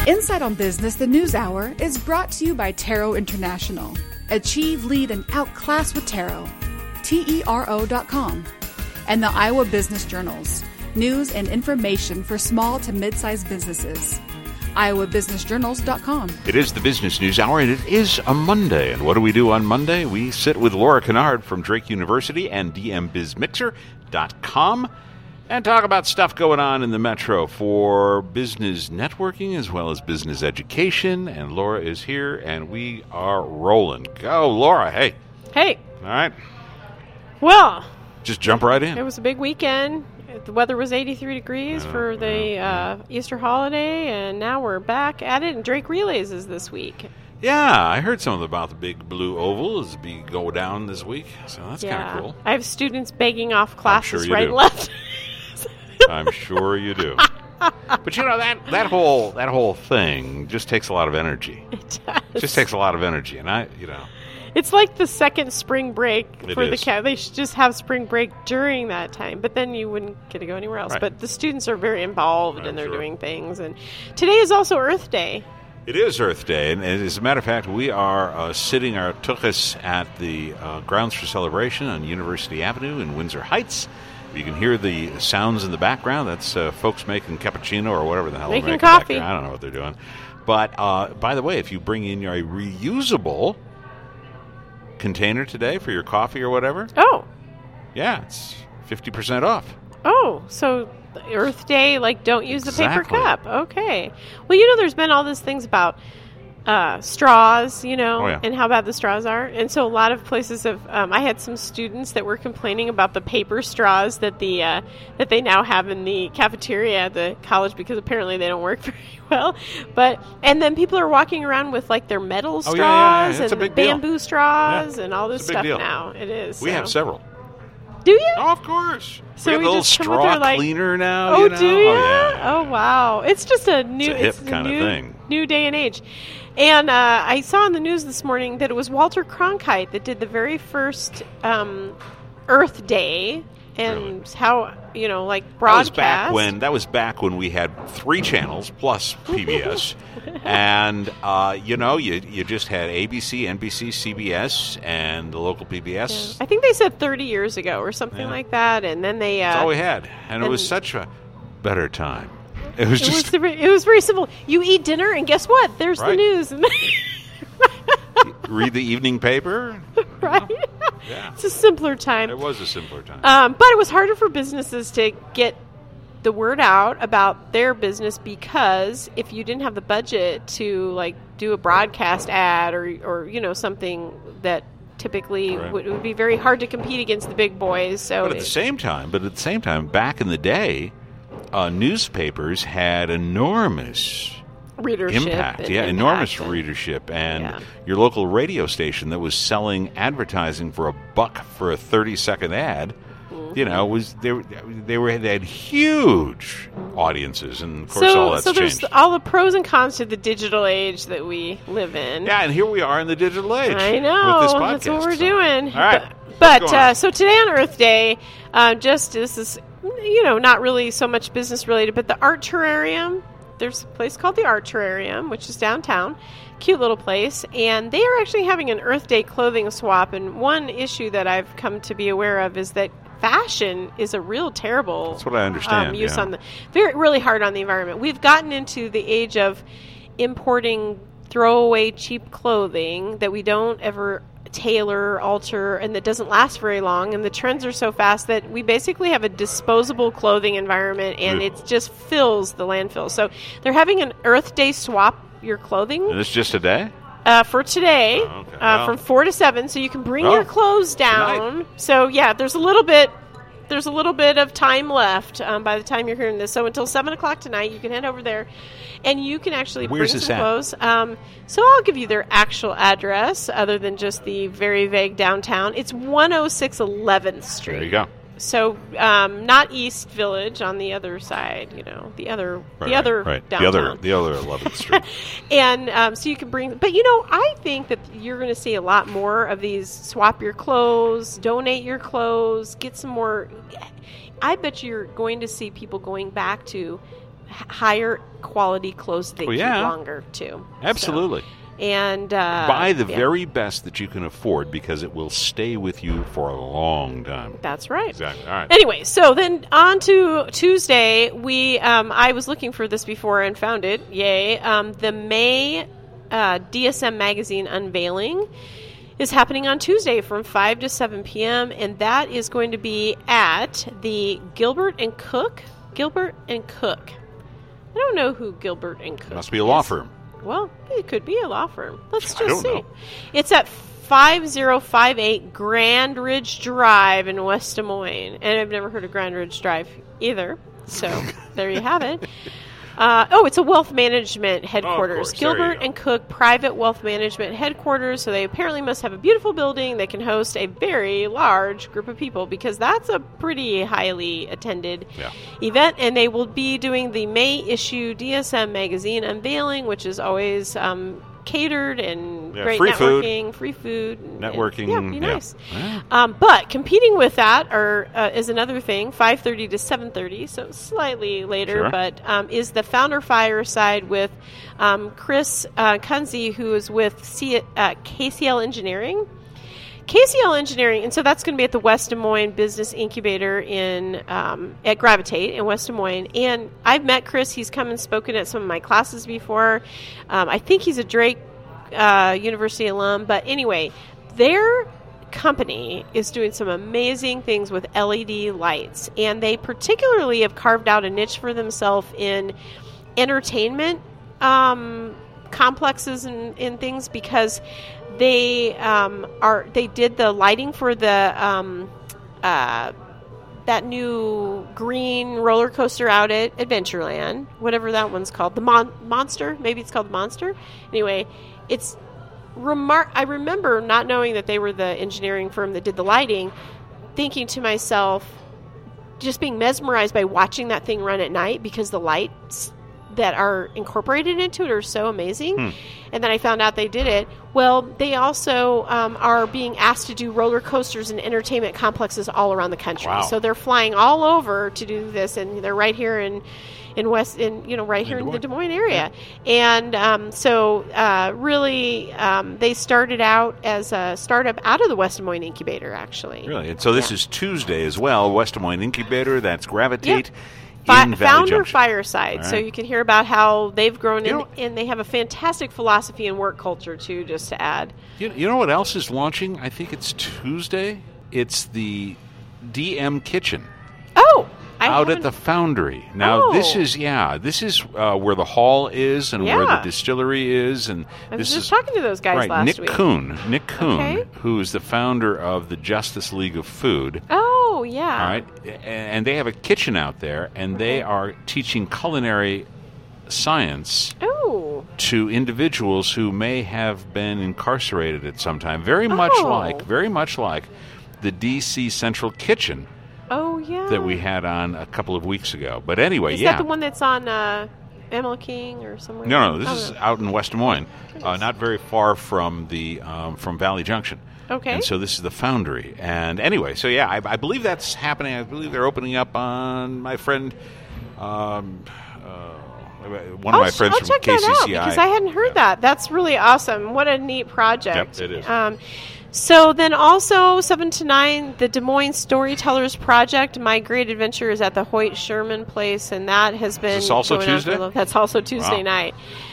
Insight on Business, the News Hour, is brought to you by Tarot International. Achieve, lead, and outclass with Tarot. TERO.com. And the Iowa Business Journals. News and information for small to mid-sized businesses. IowaBusinessJournals.com. It is the Business News Hour, and it is a Monday. And what do we do on Monday? We sit with Laura Kennard from Drake University and DMBizMixer.com and talk about stuff going on in the Metro for business networking as well as business education. And Laura is here, and we are rolling. Go, Laura. Hey. Hey. All right. Well. Just jump right in. It was a big weekend. The weather was 83 degrees for the Easter holiday, and now we're back at it, and Drake Relays is this week. Yeah, I heard something about the big blue oval is go down this week, so that's kind of cool. I have students begging off classes right and left. I'm sure you do. But you know that whole thing just takes a lot of energy. It does. It just takes a lot of energy, and it's like the second spring break for the cat. They should just have spring break during that time, but then you wouldn't get to go anywhere else. Right. But the students are very involved, and they're doing things. And today is also Earth Day. It is Earth Day, and as a matter of fact, we are sitting our tuchus at the Grounds for Celebration on University Avenue in Windsor Heights. You can hear the sounds in the background. That's folks making cappuccino or whatever the hell they're making coffee. Back there. I don't know what they're doing. But by the way, if you bring in your reusable container today for your coffee or whatever, it's 50% off. Oh, so Earth Day, don't use the paper cup. Okay. Well, there's been all these things about straws, and how bad the straws are. And so a lot of places have, I had some students that were complaining about the paper straws that that they now have in the cafeteria at the college because apparently they don't work very well. And then people are walking around with their metal straws and bamboo straws and all this stuff now. It is. We have several. Do you? Oh, of course. So we have a little straw cleaner now. Oh, do you? Oh, yeah. Oh, wow. It's just a new, it's a hip kind of thing. New day and age. And I saw on the news this morning that it was Walter Cronkite that did the very first Earth Day. And how, broadcast. That was back when we had 3 channels plus PBS. And, you just had ABC, NBC, CBS, and the local PBS. Yeah. I think they said 30 years ago or something like that. And then they... That's all we had. And it was such a better time. It was very simple. You eat dinner, and guess what? There's the news. Read the evening paper. Right? Yeah. It's a simpler time. It was a simpler time. But it was harder for businesses to get the word out about their business because if you didn't have the budget to do a broadcast ad or something that typically would be very hard to compete against the big boys. So But at the same time, back in the day, newspapers had enormous readership impact, enormous readership, and your local radio station that was selling advertising for $1 for a 30-second ad, they had huge audiences, and of course all that's changed. So there's all the pros and cons to the digital age that we live in. Yeah, and here we are in the digital age. I know, with this podcast, that's what we're doing. All right, but so today on Earth Day, this is not really so much business related, but the Art Terrarium. There's a place called the Art Terrarium, which is downtown. Cute little place. And they are actually having an Earth Day clothing swap. And one issue that I've come to be aware of is that fashion is a real terrible That's what I understand, use on really hard on the environment. We've gotten into the age of importing throwaway cheap clothing that we don't ever tailor, alter, and that doesn't last very long, and the trends are so fast that we basically have a disposable clothing environment, and it just fills the landfill. So they're having an Earth Day swap your clothing. And it's just a day? For today, from 4 to 7, so you can bring your clothes down. Tonight. So there's a little bit of time left by the time you're hearing this. So until 7 o'clock tonight, you can head over there, and you can actually bring some clothes. So I'll give you their actual address, other than just the very vague downtown. It's 106 11th Street. There you go. So not East Village, on the other side, the other downtown. The other 11th Street. And so you can bring, but I think that you're going to see a lot more of these swap your clothes, donate your clothes, get some more. I bet you're going to see people going back to higher quality clothes that keep longer, too. Absolutely. So, and buy the very best that you can afford because it will stay with you for a long time. That's right. Exactly. All right. Anyway, so then on to Tuesday, we I was looking for this before and found it. Yay. The May DSM magazine unveiling is happening on Tuesday from 5 to 7 p.m., and that is going to be at the Gilbert & Cook. Gilbert & Cook. I don't know who Gilbert & Cook Must be a law firm. Well, it could be a law firm. Let's just see. Know. It's at 5058 Grand Ridge Drive in West Des Moines. And I've never heard of Grand Ridge Drive either. So there you have it. It's a wealth management headquarters. Gilbert & Cook Private Wealth Management Headquarters. So they apparently must have a beautiful building that can host a very large group of people because that's a pretty highly attended event. And they will be doing the May issue DSM magazine unveiling, which is always catered and great free networking, free food. Networking. Be nice. Yeah. But competing with that is another thing, 5:30 to 7:30, so slightly later, but is the Founder Fireside with Chris Kunze, who is with KCL Engineering. KCL Engineering, and so that's going to be at the West Des Moines Business Incubator at Gravitate in West Des Moines. And I've met Chris. He's come and spoken at some of my classes before. I think he's a Drake University alum. But anyway, their company is doing some amazing things with LED lights. And they particularly have carved out a niche for themselves in entertainment complexes and things because they did the lighting for the that new green roller coaster out at Adventureland, whatever that one's called, the Monster. Maybe it's called the Monster. Anyway, it's I remember not knowing that they were the engineering firm that did the lighting, thinking to myself, just being mesmerized by watching that thing run at night because the lights that are incorporated into it are so amazing. And then I found out they did it. Well, they also are being asked to do roller coasters and entertainment complexes all around the country. Wow. So they're flying all over to do this, and they're right here in the Des Moines area. And so really they started out as a startup out of the West Des Moines Incubator, actually. Really? And so this is Tuesday as well, West Des Moines Incubator, that's Gravitate. Yep. Founder Junction. Fireside. Right. So you can hear about how they've grown and they have a fantastic philosophy and work culture, too, just to add. You know what else is launching? I think it's Tuesday. It's the DM Kitchen. Oh! Out at the Foundry. Now, this is where the hall is and where the distillery is. And I was just talking to those guys last week. Nick Kuhn, who is the founder of the Justice League of Food. Oh, yeah. All right. And they have a kitchen out there, and they are teaching culinary science to individuals who may have been incarcerated at some time. Very much like the D.C. Central Kitchen. Oh, yeah. That we had on a couple of weeks ago. But anyway, Is that the one that's on Emil King or somewhere? No, this is out in West Des Moines, not very far from from Valley Junction. Okay. And so this is the Foundry. And anyway, so yeah, I believe that's happening. I believe they're opening up on my friend, one of my friends from check KCCI. That out because I hadn't heard that. That's really awesome. What a neat project. Yep, it is. So then also 7 to 9, the Des Moines Storytellers Project, My Great Adventure, is at the Hoyt Sherman Place, and that has been... Is this also Tuesday? That's also Tuesday night.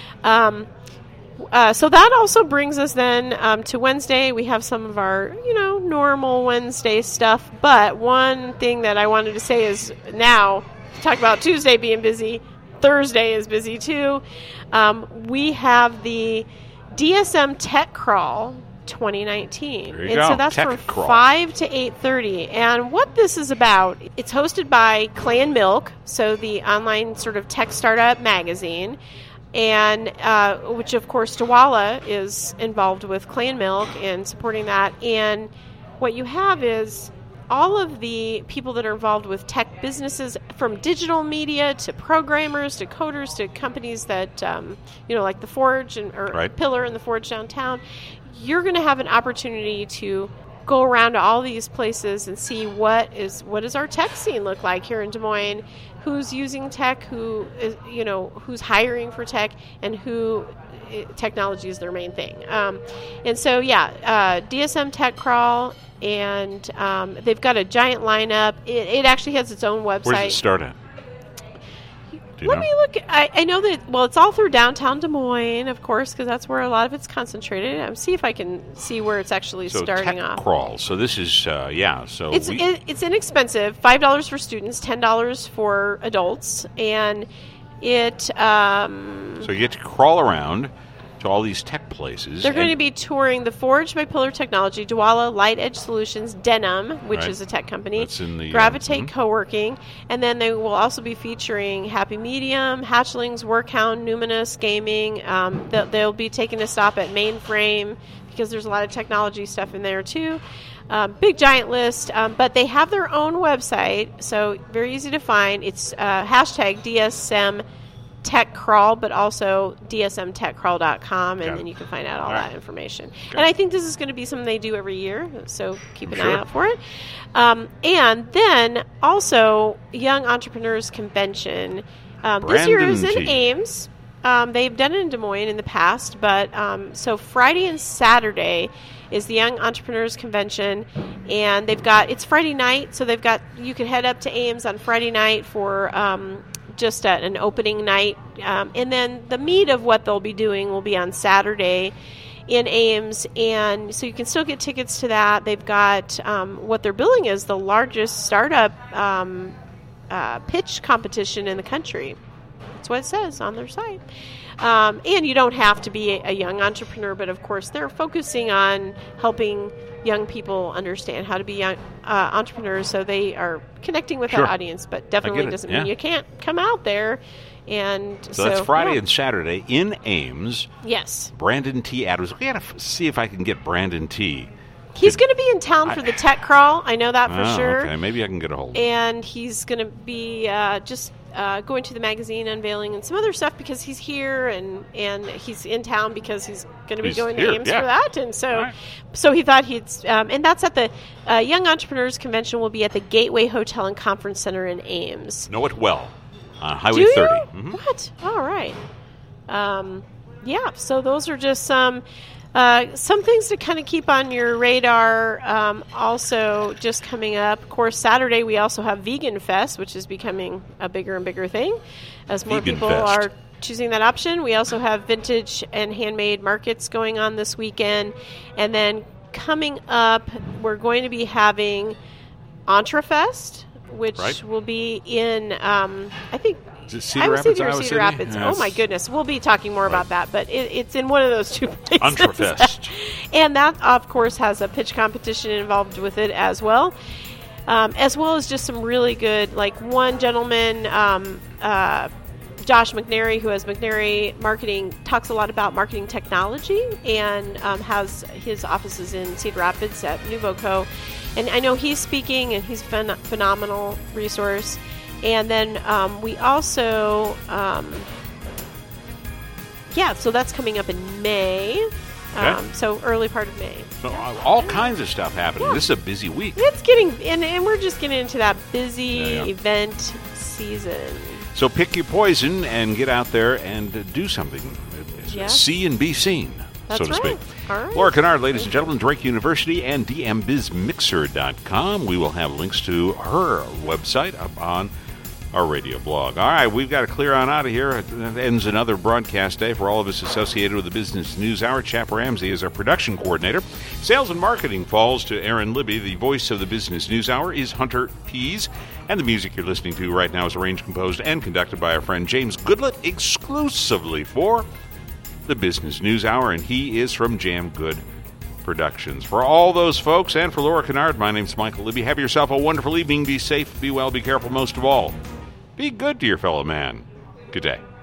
So that also brings us then to Wednesday. We have some of our, normal Wednesday stuff, but one thing that I wanted to say is now, talk about Tuesday being busy, Thursday is busy too. We have the DSM Tech Crawl 2019. And so that's from 5 to 8:30. And what this is about, it's hosted by Clay and Milk, so the online sort of tech startup magazine, and which of course Dawala is involved with Clay and Milk and supporting that. And what you have is all of the people that are involved with tech businesses, from digital media to programmers to coders to companies that like the Forge or Pillar and the Forge downtown. You're going to have an opportunity to go around to all these places and see what does our tech scene look like here in Des Moines. who's using tech, who is, who's hiring for tech, and who technology is their main thing. And so, DSM Tech Crawl, and they've got a giant lineup. It actually has its own website. Where does it start at? Let me look. I know that, it's all through downtown Des Moines, of course, because that's where a lot of it's concentrated. See if I can see where it's actually starting off. Tech Crawl. So this is, so it's inexpensive. $5 for students, $10 for adults, and it. So you get to crawl around to all these tech places. They're going to be touring the Forge by Pillar Technology, Dwolla, Light Edge Solutions, Denim, which is a tech company, that's in the, Gravitate Co-working, and then they will also be featuring Happy Medium, Hatchlings, Workhound, Numinous Gaming. They'll be taking a stop at Mainframe because there's a lot of technology stuff in there too. Big giant list, but they have their own website, so very easy to find. It's hashtag DSM Tech Crawl, but also dsmtechcrawl.com, and then you can find out all that information. Okay. And I think this is going to be something they do every year, so keep an eye out for it. And then also Young Entrepreneurs Convention. This year is in Ames. They've done it in Des Moines in the past, but so Friday and Saturday is the Young Entrepreneurs Convention, and it's Friday night, so you can head up to Ames on Friday night for just at an opening night, and then the meat of what they'll be doing will be on Saturday in Ames, and so you can still get tickets to that. They've got what they're billing is the largest startup pitch competition in the country. That's what it says on their site. And you don't have to be a young entrepreneur, but of course they're focusing on helping young people understand how to be young entrepreneurs, so they are connecting with that audience, but definitely doesn't mean you can't come out there. And so that's Friday and Saturday in Ames. Yes. Brandon T. Adams. We got to see if I can get Brandon T. He's going to be in town for the Tech Crawl. I know that for sure. Okay, maybe I can get a hold of him. And he's going to be going to the magazine unveiling and some other stuff because he's here, and he's in town because he's going to be going to Ames for that. And so he thought and that's at the Young Entrepreneurs Convention will be at the Gateway Hotel and Conference Center in Ames. Know it well. On Highway 30. Mm-hmm. What? All right. So those are just some things to kind of keep on your radar. Also, just coming up, of course, Saturday we also have Vegan Fest, which is becoming a bigger and bigger thing as more people are choosing that option. We also have vintage and handmade markets going on this weekend. And then coming up, we're going to be having EntreFest, which will be in, I think, Cedar Rapids. Yes. Oh, my goodness. We'll be talking more about that, but it's in one of those two places. EntreFest. And that, of course, has a pitch competition involved with it as well as just some really good, like one gentleman, Josh McNary, who has McNary Marketing, talks a lot about marketing technology and has his offices in Cedar Rapids at NouveauCo. And I know he's speaking, and he's a phenomenal resource. And then we also, so that's coming up in May. So early part of May. So all kinds of stuff happening. Yeah. This is a busy week. It's getting, and we're just getting into that busy event season. So pick your poison and get out there and do something. See and be seen, so to speak. All right. Laura Kennard, ladies and gentlemen, Drake University and dmbizmixer.com. We will have links to her website up on our radio blog. All right, we've got to clear on out of here. It ends another broadcast day for all of us associated with the Business News Hour. Chap Ramsey is our production coordinator. Sales and marketing falls to Aaron Libby. The voice of the Business News Hour is Hunter Pease. And the music you're listening to right now is arranged, composed, and conducted by our friend James Goodlett, exclusively for the Business News Hour, and he is from Jam Good Productions. For all those folks, and for Laura Kennard, my name's Michael Libby. Have yourself a wonderful evening. Be safe, be well, be careful, most of all. Be good to your fellow man. Good day.